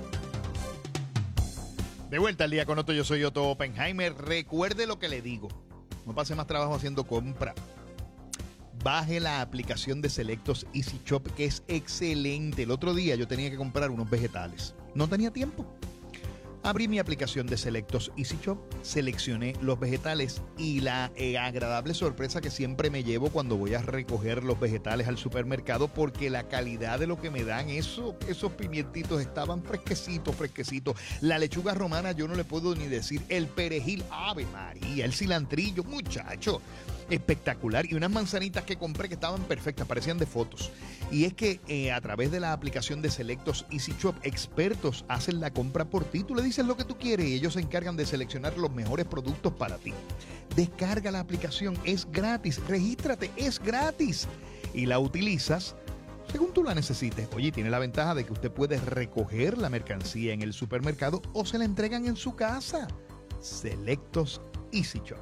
De vuelta Al Día con Otto, yo soy Otto Oppenheimer. Recuerde lo que le digo, no pase más trabajo haciendo compra. Baje la aplicación de Selectos Easy Shop, que es excelente. El otro día yo tenía que comprar unos vegetales, no tenía tiempo. Abrí mi aplicación de Selectos Easy Shop, seleccioné los vegetales y la agradable sorpresa que siempre me llevo cuando voy a recoger los vegetales al supermercado, porque la calidad de lo que me dan, esos pimientitos estaban fresquecitos. La lechuga romana yo no le puedo ni decir, el perejil, Ave María, el cilantrillo, muchacho, espectacular. Y unas manzanitas que compré que estaban perfectas, parecían de fotos. Y es que a través de la aplicación de Selectos Easy Shop, expertos hacen la compra por ti. Tú le dices lo que tú quieres y ellos se encargan de seleccionar los mejores productos para ti. Descarga la aplicación, es gratis. Regístrate, es gratis. Y la utilizas según tú la necesites. Oye, tiene la ventaja de que usted puede recoger la mercancía en el supermercado o se la entregan en su casa. Selectos Easy Shop.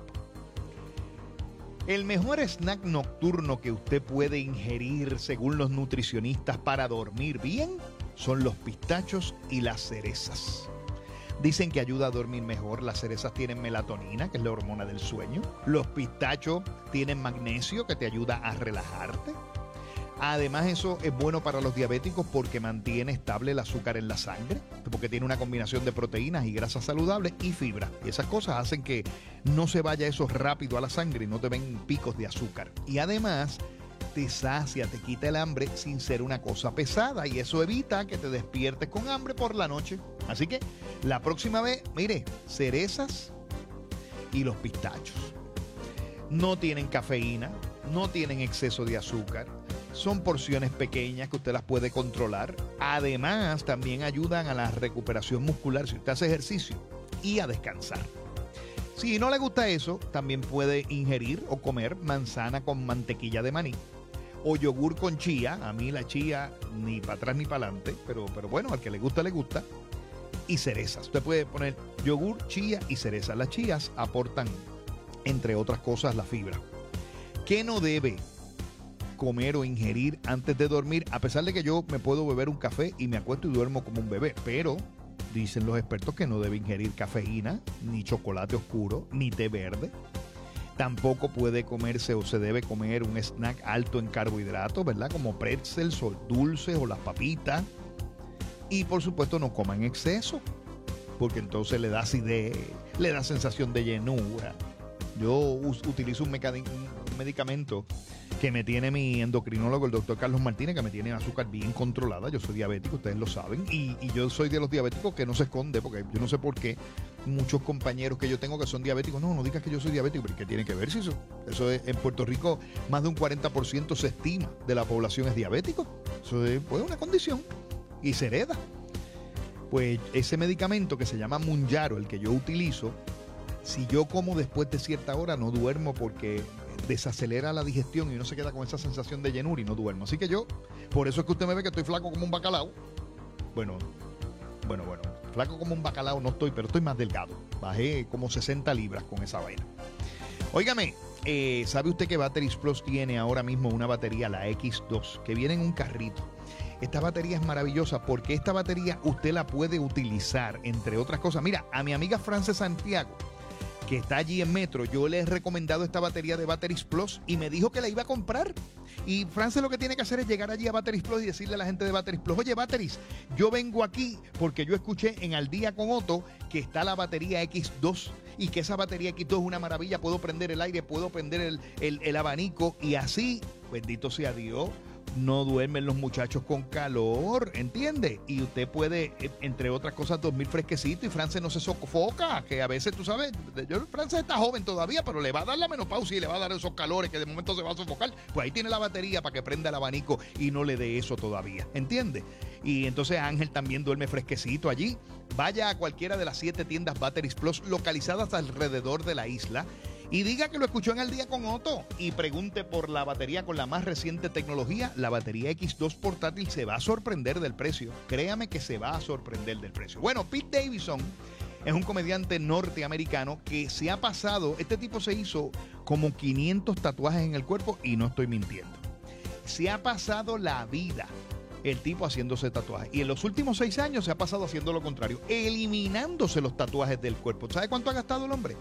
El mejor snack nocturno que usted puede ingerir, según los nutricionistas, para dormir bien, son los pistachos y las cerezas. Dicen que ayuda a dormir mejor. Las cerezas tienen melatonina, que es la hormona del sueño. Los pistachos tienen magnesio, que te ayuda a relajarte. Además, eso es bueno para los diabéticos porque mantiene estable el azúcar en la sangre, porque tiene una combinación de proteínas y grasas saludables y fibra. Y esas cosas hacen que no se vaya eso rápido a la sangre y no te ven picos de azúcar. Y además, te sacia, te quita el hambre sin ser una cosa pesada y eso evita que te despiertes con hambre por la noche. Así que la próxima vez, mire, cerezas y los pistachos. No tienen cafeína, no tienen exceso de azúcar, son porciones pequeñas que usted las puede controlar. Además, también ayudan a la recuperación muscular si usted hace ejercicio y a descansar. Si no le gusta eso, también puede ingerir o comer manzana con mantequilla de maní o yogur con chía. A mí la chía ni para atrás ni para adelante, pero bueno, al que le gusta, le gusta. Y cerezas. Usted puede poner yogur, chía y cerezas. Las chías aportan, entre otras cosas, la fibra. ¿Qué no debe comer o ingerir antes de dormir? A pesar de que yo me puedo beber un café y me acuesto y duermo como un bebé, pero dicen los expertos que no debe ingerir cafeína, ni chocolate oscuro, ni té verde. Tampoco puede comerse o se debe comer un snack alto en carbohidratos, ¿verdad? Como pretzels o dulces o las papitas. Y por supuesto no coma en exceso, porque entonces le da acidez, le da sensación de llenura. Yo utilizo un medicamento que me tiene mi endocrinólogo, el doctor Carlos Martínez, que me tiene azúcar bien controlada. Yo soy diabético, ustedes lo saben, y yo soy de los diabéticos que no se esconde, porque yo no sé por qué muchos compañeros que yo tengo que son diabéticos, no digas que yo soy diabético, pero ¿qué tiene que ver si eso es, en Puerto Rico más de un 40% se estima de la población es diabético? Eso es pues, una condición y se hereda. Pues ese medicamento que se llama Mounjaro, el que yo utilizo, si yo como después de cierta hora no duermo porque desacelera la digestión y uno se queda con esa sensación de llenura y no duermo. Así que yo, por eso es que usted me ve que estoy flaco como un bacalao. Bueno, flaco como un bacalao no estoy, pero estoy más delgado. Bajé como 60 libras con esa vaina. Óigame, ¿sabe usted que Batteries Plus tiene ahora mismo una batería, la X2, que viene en un carrito? Esta batería es maravillosa porque esta batería usted la puede utilizar, entre otras cosas. Mira, a mi amiga Frances Santiago, que está allí en Metro, yo le he recomendado esta batería de Batteries Plus y me dijo que la iba a comprar. Y Frances lo que tiene que hacer es llegar allí a Batteries Plus y decirle a la gente de Batteries Plus: oye, Batteries, yo vengo aquí porque yo escuché en Al Día con Otto que está la batería X2 y que esa batería X2 es una maravilla. Puedo prender el aire, puedo prender el abanico y así, bendito sea Dios, no duermen los muchachos con calor, ¿entiende? Y usted puede, entre otras cosas, dormir fresquecito y Frances no se sofoca, que a veces, tú sabes, Frances está joven todavía, pero le va a dar la menopausia y le va a dar esos calores que de momento se va a sofocar. Pues ahí tiene la batería para que prenda el abanico y no le dé eso todavía, ¿entiende? Y entonces Ángel también duerme fresquecito allí. Vaya a cualquiera de las 7 tiendas Batteries Plus localizadas alrededor de la isla y diga que lo escuchó en Al Día con Otto y pregunte por la batería con la más reciente tecnología. La batería X2 portátil se va a sorprender del precio. Créame que se va a sorprender del precio. Bueno, Pete Davidson es un comediante norteamericano que se ha pasado, este tipo se hizo como 500 tatuajes en el cuerpo y no estoy mintiendo. Se ha pasado la vida el tipo haciéndose tatuajes. Y en los últimos 6 años se ha pasado haciendo lo contrario, eliminándose los tatuajes del cuerpo. ¿Sabe cuánto ha gastado el hombre?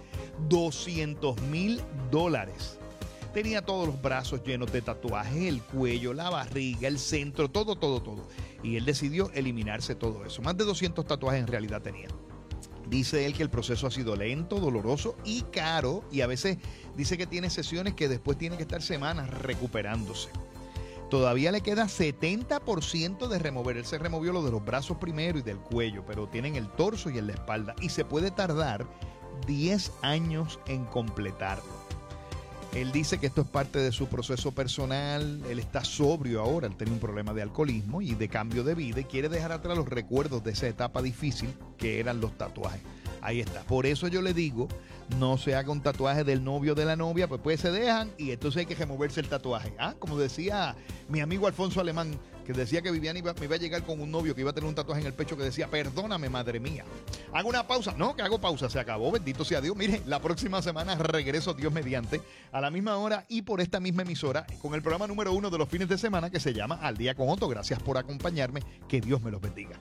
$200,000. Tenía todos los brazos llenos de tatuajes, el cuello, la barriga, el centro, todo. Y él decidió eliminarse todo eso. Más de 200 tatuajes en realidad tenía. Dice él que el proceso ha sido lento, doloroso y caro. Y a veces dice que tiene sesiones que después tiene que estar semanas recuperándose. Todavía le queda 70% de remover. Él se removió lo de los brazos primero y del cuello, pero tienen el torso y en la espalda. Y se puede tardar 10 años en completarlo. Él dice que esto es parte de su proceso personal. Él está sobrio ahora, él tenía un problema de alcoholismo y de cambio de vida y quiere dejar atrás los recuerdos de esa etapa difícil que eran los tatuajes. Ahí está. Por eso yo le digo, no se haga un tatuaje del novio o de la novia, pues se dejan y entonces hay que removerse el tatuaje. Como decía mi amigo Alfonso Alemán, que decía que Viviana me iba a llegar con un novio que iba a tener un tatuaje en el pecho que decía: perdóname, madre mía. Hago una pausa. No, que hago pausa. Se acabó. Bendito sea Dios. Mire, la próxima semana regreso, Dios mediante, a la misma hora y por esta misma emisora, con el programa número 1 de los fines de semana que se llama Al Día con Otto. Gracias por acompañarme. Que Dios me los bendiga.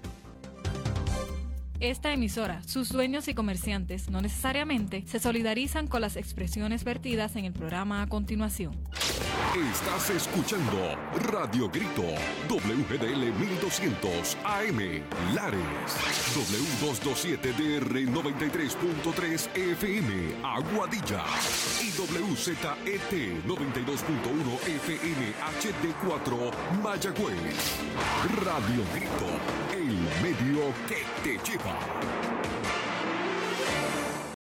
Esta emisora, sus dueños y comerciantes no necesariamente se solidarizan con las expresiones vertidas en el programa a continuación. Estás escuchando Radio Grito, WGDL 1200 AM, Lares, W227DR 93.3 FM, Aguadilla, y WZET 92.1 FM HD4, Mayagüez. Radio Grito, el medio que te lleva.